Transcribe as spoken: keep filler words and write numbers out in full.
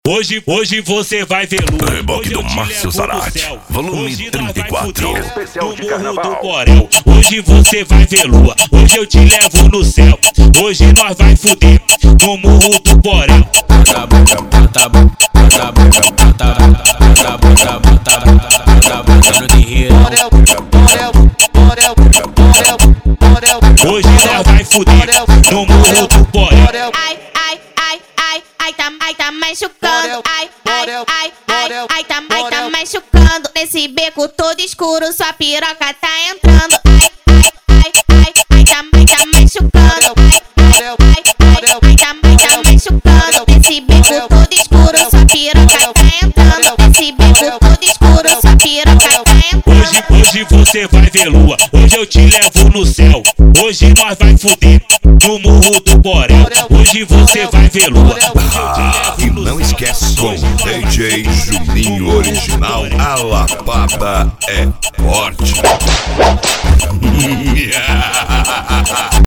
Hoje, hoje você vai ver lua. Reboque do Márcio Zarate, volume trinta e quatro. Especial de carnaval. Hoje você vai ver lua. Hoje eu te levo no céu. Hoje nós vai fuder no morro do Borel. Bota a boca, bota a boca, bota a boca, bota a boca, bota a boca, bota a boca, bota a boca no terreiro. Hoje nós vai fuder no morro do Borel. Ai, ai, ai, ai, ai, tá, ai, tá machucando. Ai, ai, ai, ai, ai, tá, ai, tá machucando. Nesse beco todo escuro, sua piroca tá entrando. Ai, ai, ai, ai, ai, tá, ai, tá machucando. Ai, ai, ai, ai, tá, ai, tá machucando. Nesse beco todo escuro, sua piroca tá entrando. Nesse beco todo escuro, sua piroca tá entrando. Hoje, hoje você vai ver lua. Hoje eu te levo no céu. Hoje nós vai fuder no morro do Borel. Hoje você vai ver lua. Ah, e não esquece, com D J Juninho Original, a lapada é forte.